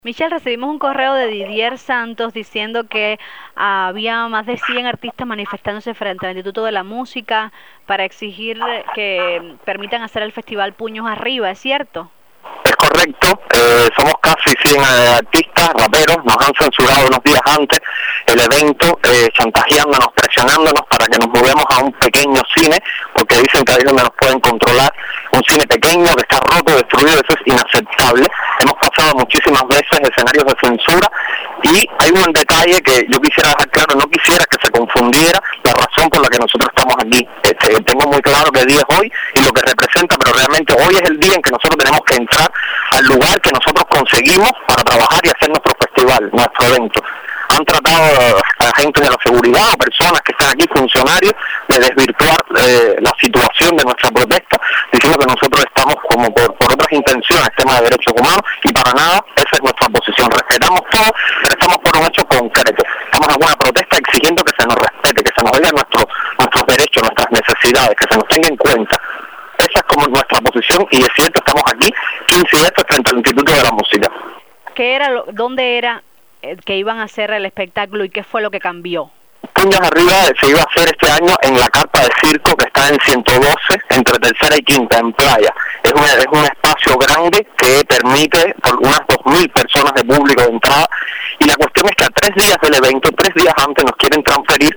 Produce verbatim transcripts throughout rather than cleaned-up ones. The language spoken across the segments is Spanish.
Michelle, recibimos un correo de Didier Santos diciendo que ah, había más de cien artistas manifestándose frente al Instituto de la Música para exigir que permitan hacer el festival Puños Arriba, ¿es cierto? Es correcto, eh, somos casi cien eh, artistas, raperos, nos han censurado unos días antes el evento, eh, chantajeándonos, presionándonos para que nos mudemos a un pequeño cine, porque dicen que ahí es donde nos pueden controlar, un cine pequeño que está roto, destruido, eso es inaceptable. Hemos pasado muchísimas veces escenarios de censura y hay un detalle que yo quisiera dejar claro, no quisiera que se confundiera la razón por la que nosotros estamos aquí. Este, tengo muy claro que el día es hoy y lo que representa, pero realmente hoy es el día en que nosotros tenemos que entrar al lugar que nosotros conseguimos para trabajar y hacer nuestro festival, nuestro evento. Han tratado a agentes de la seguridad o personas que están aquí, funcionarios, de desvirtuar eh, la situación de nuestra protesta, diciendo que nosotros estamos como por, por otras intenciones, temas de derechos humanos, y para nada, esa es nuestra posición. Respetamos todo, pero estamos por un hecho concreto. Estamos en una protesta exigiendo que se nos respete, que se nos diga nuestro, nuestros derechos, nuestras necesidades, que se nos tenga en cuenta. Esa es como nuestra posición y es cierto, estamos aquí, quince y esto frente al Instituto de la Música. ¿Qué era, lo, dónde era eh, que iban a hacer el espectáculo y qué fue lo que cambió? Puños Arriba se iba a hacer este año en la carpa de circo que está en ciento doce, entre tercera y quinta, en Playa. Es un, es un espacio grande que permite por unas dos mil personas de público de entrada, y la cuestión es que a tres días del evento, tres días antes, nos quieren transferir,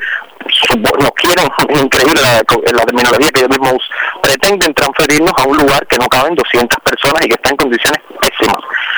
nos quieren, increíble la, la terminología que yo mismo uso, pretenden transferirnos a un lugar que no caben doscientas personas y que está en condiciones pésimas.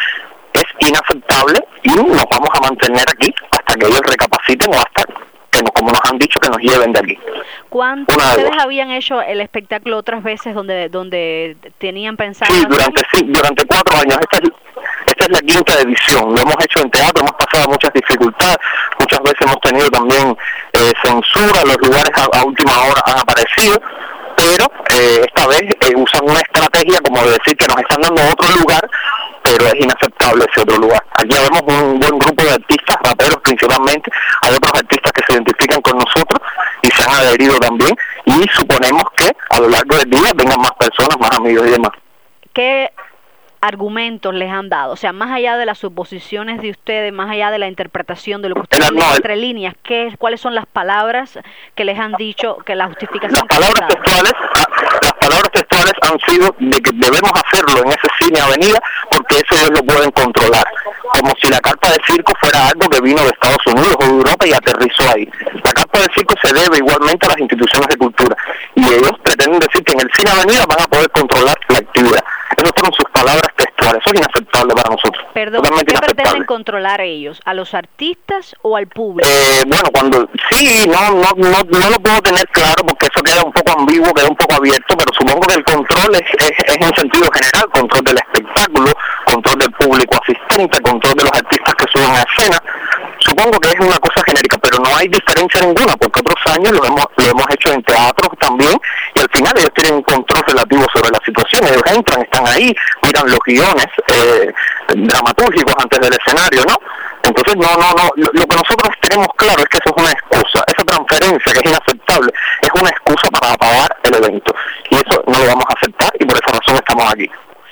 Es inaceptable y nos vamos a mantener aquí hasta que ellos recapaciten o hasta que, nos, como nos han dicho, que nos lleven de aquí. ¿Cuántos ustedes habían hecho el espectáculo otras veces donde donde tenían pensado? Sí, durante, sí, durante cuatro años. Esta es, esta es la quinta edición. Lo hemos hecho en teatro, hemos pasado muchas dificultades, muchas veces hemos tenido también eh, censura, los lugares a, a última hora han aparecido, pero eh, esta vez eh, usan una estrategia como de decir que nos están dando otro lugar, pero es inaceptable ese otro lugar. Aquí vemos un buen grupo de artistas, raperos principalmente, hay otros artistas que se identifican con nosotros y se han adherido también, y suponemos que a lo largo del día vengan más personas, más amigos y demás. ¿Qué argumentos les han dado? O sea, más allá de las suposiciones de ustedes, más allá de la interpretación de lo que ustedes leen entre líneas, ¿qué, ¿cuáles son las palabras que les han dicho, que la justificación? Las palabras textuales, las palabras textuales han sido de que debemos hacerlo en ese cine Avenida porque eso ellos lo pueden controlar, como si la carpa de circo fuera algo que vino de Estados Unidos o de Europa y aterrizó ahí. La carpa de circo se debe igualmente a las instituciones de cultura y ellos pretenden decir que en el cine Avenida van a poder controlar la actividad. Esas fueron sus palabras textuales. Eso es inaceptable para nosotros. Perdón, ¿qué pretenden controlar ellos? ¿A los artistas o al público? Eh, bueno, cuando sí, no, no, no, no lo puedo tener claro porque eso queda un poco ambiguo, queda un poco abierto, pero supongo que el control es, es, es en sentido general, control del espectáculo, control del público asistente, control de los artistas que suben a escena. Supongo que es una cosa genérica, pero no hay diferencia ninguna, porque otros años lo hemos, lo hemos hecho en teatro también, y al final ellos tienen un control relativo sobre la situación, ellos entran, están ahí, miran los guiones eh, dramatúrgicos antes del escenario, ¿no? Entonces, no, no, no, lo, lo que nosotros tenemos claro es que eso es una excusa, esa transferencia que es inaceptable, es una excusa para apagar el evento, y eso no lo vamos a aceptar, y por esa razón estamos aquí.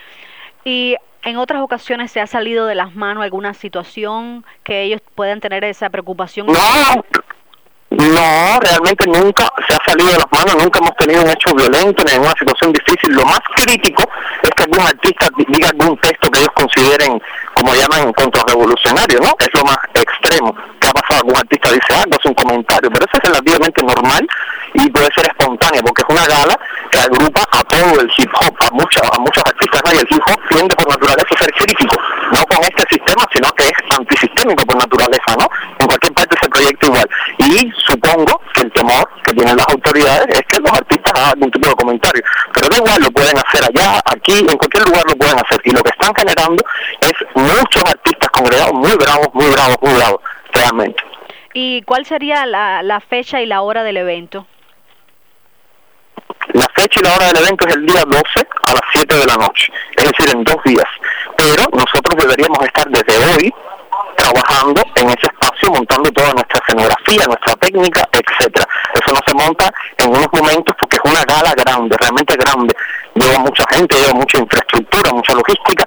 Y ¿en otras ocasiones se ha salido de las manos alguna situación que ellos puedan tener esa preocupación? No, no, realmente nunca se ha salido de las manos, nunca hemos tenido un hecho violento, ni ninguna situación difícil. Lo más crítico es que algún artista diga algún texto que ellos consideren, como llaman, contrarrevolucionario, ¿no? Es lo más extremo. ¿Qué ha pasado? Algún artista dice algo, hace un comentario, pero eso es relativamente normal y puede ser espontáneo, porque es una gala que agrupa a todo el hip hop, a, mucha, a muchos artistas, ¿no? Y el hip hop tiende por naturaleza a ser crítico, no con este sistema, sino que es antisistémico por naturaleza, ¿no? En cualquier parte se proyecta igual. Y supongo que el temor que tienen las autoridades es que los artistas hagan algún tipo de comentario, pero da igual, lo pueden hacer allá, aquí, en cualquier lugar lo pueden hacer, y lo que están generando es muchos artistas congregados muy bravos, muy bravos, muy bravos, realmente. ¿Y cuál sería la, la fecha y la hora del evento? La fecha y la hora del evento es el día doce a las siete de la noche, es decir, en dos días, pero nosotros deberíamos estar desde hoy trabajando en ese espacio, montando toda nuestra escenografía, nuestra técnica, etcétera. Eso no se monta en unos momentos porque es una gala grande, realmente grande. Lleva mucha gente, lleva mucha infraestructura, mucha logística,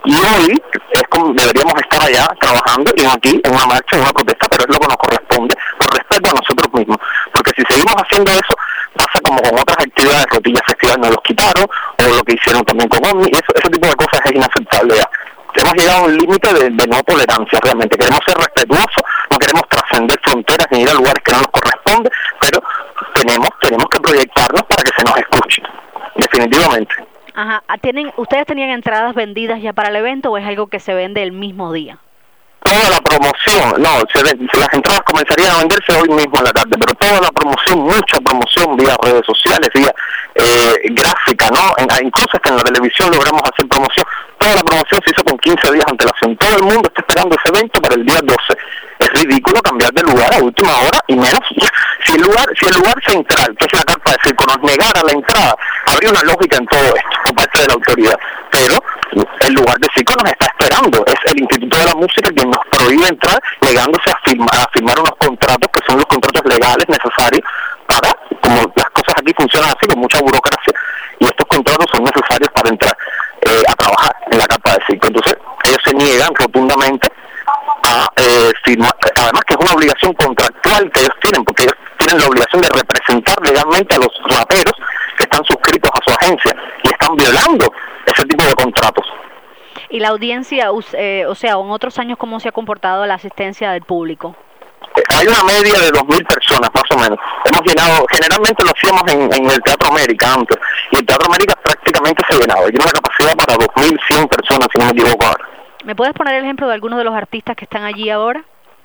Y hoy es como deberíamos estar allá trabajando y no aquí en una marcha, en una protesta, pero es lo que nos corresponde por respeto a nosotros mismos. Porque si seguimos haciendo eso, pasa como con otras actividades, Rotilla Festival nos los quitaron, o lo que hicieron también con Omni, eso, ese tipo de cosas es inaceptable ya. Hemos llegado a un límite de, de no tolerancia realmente. Queremos ser respetuosos, no queremos trascender fronteras ni ir a lugares que no nos corresponden, pero tenemos tenemos que proyectarnos para que se nos escuche, definitivamente. Ajá. ¿Tienen, ¿Ustedes tenían entradas vendidas ya para el evento o es algo que se vende el mismo día? Toda la promoción, no, se ven, las entradas comenzarían a venderse hoy mismo en la tarde, pero toda la promoción, mucha promoción vía redes sociales, vía eh, gráfica, ¿no? En, incluso hasta en la televisión logramos hacer promoción. Toda la promoción se hizo con quince días de antelación. Todo el mundo está esperando ese evento para el día doce. Es ridículo cambiar de lugar a última hora y menos si el lugar si el lugar central, que es la carpa de circo, nos negara la entrada, habría una lógica en todo esto por parte de la autoridad. Pero el lugar de circo nos está esperando. Es el Instituto de la Música quien nos prohíbe entrar, negándose a firmar, a firmar unos contratos que son los contratos legales necesarios para, como las cosas aquí funcionan así, con mucha burocracia, y estos contratos son necesarios para entrar eh, a trabajar en la carpa de circo. Entonces ellos se niegan rotundamente a eh, firmar, además que es una obligación contractual que ellos tienen, porque ellos tienen la obligación de representar legalmente a los raperos que están suscritos a su agencia y están violando ese tipo de contratos. ¿Y la audiencia, eh, o sea, en otros años, cómo se ha comportado la asistencia del público? Hay una media de dos mil personas más o menos. Hemos llenado, generalmente lo hacíamos en, en el Teatro América antes, y el Teatro América prácticamente se llenaba. Tiene una capacidad para dos mil cien personas, si no me equivoco ahora. ¿Me puedes poner el ejemplo de algunos de los artistas que están allí ahora?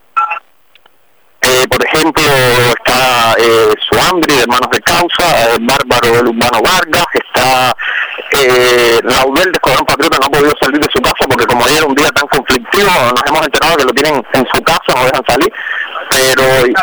Eh, por ejemplo, está eh, Suambri, de Hermanos de Causa, eh, Bárbaro del Urbano Vargas, está eh, Laudel de Escuadrón Patriota, no ha podido salir de su casa porque como ayer era un día tan conflictivo, nos hemos enterado que lo tienen en su casa, no dejan salir, pero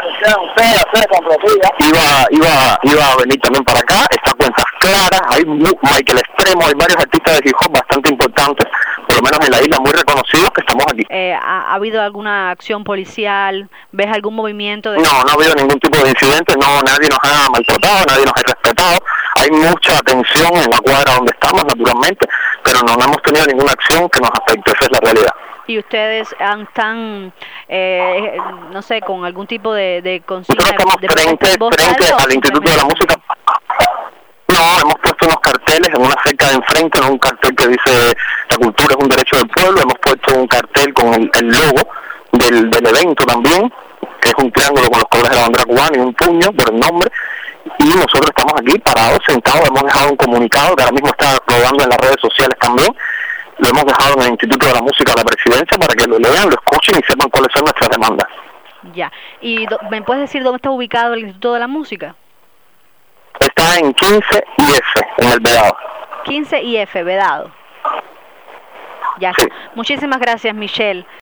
iba iba iba a venir también para acá. Está Cuentas Claras, hay Michael Extremo, hay varios artistas de hip hop bastante importantes, por lo menos en la isla, muy reconocidos, que estamos aquí. Eh, ¿ha, ¿Ha habido alguna acción policial? ¿Ves algún movimiento? De... No, no ha habido ningún tipo de incidente, no, nadie nos ha maltratado, nadie nos ha respetado. Hay mucha atención en la cuadra donde estamos, naturalmente, pero no, no hemos tenido ninguna acción que nos afecte, esa es la realidad. ¿Y ustedes están, eh, no sé, con algún tipo de, de consigna? Nosotros estamos de frente, frente al Instituto de la Música. No, hemos puesto unos carteles en una cerca de enfrente, ¿no? Un cartel que dice la cultura es un derecho del pueblo. Hemos puesto un cartel con el, el logo del, del evento también, que es un triángulo con los colores de la bandera cubana y un puño por el nombre. Y nosotros estamos aquí parados, sentados. Hemos dejado un comunicado que ahora mismo está rodando en las redes sociales también. Lo hemos dejado en el Instituto de la Música de la Presidencia para que lo lean, lo escuchen y sepan cuáles son nuestras demandas. Ya. ¿Y do, me puedes decir dónde está ubicado el Instituto de la Música? Está en quince y F, en el Vedado. quince y F, Vedado. Ya. Sí. Muchísimas gracias, Michelle.